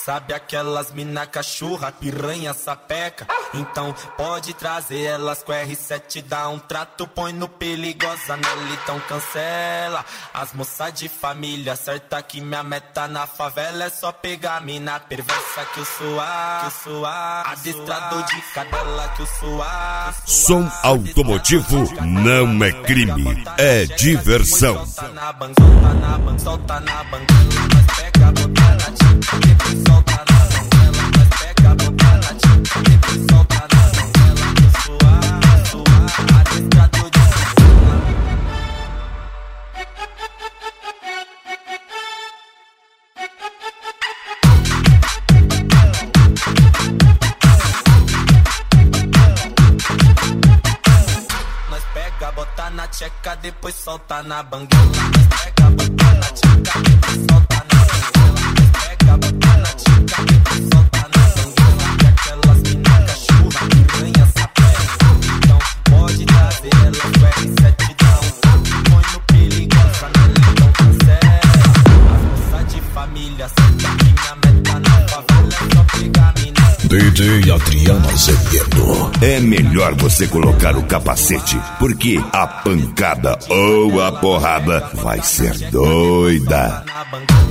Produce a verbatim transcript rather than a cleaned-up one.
Sabe aquelas mina cachorra, piranha, sapeca? Então pode trazer elas com R sete, dá um trato, põe no perigosa nela, então cancela. As moças de família, certa que minha meta na favela é só pegar mina perversa que o suar, que o suar, adestrador de cadela que o suar. Som automotivo não é crime, é diversão. Solta na banguela, solta na banguela, solta na banguela, mas pega, bota na tinta, depois solta na banguela, mas pega, bota na tinta, depois solta na banguela, que o suar, suar, adestrador de bota na tcheca, depois solta na banguela. Nós pega, bota na tcheca, depois solta na banguela. Nós pega, bota na tcheca, depois solta na banguela. E aquelas mina cachorra, piranha, sapeca. Então pode trazer ela com R sete, dá um toque, põe no perigosa nela, então cancela. As moças de família, senta que minha meta na favela é só pegar mina. D J Adriano Azevedo. É melhor você colocar o capacete, porque a pancada ou a porrada vai ser doida.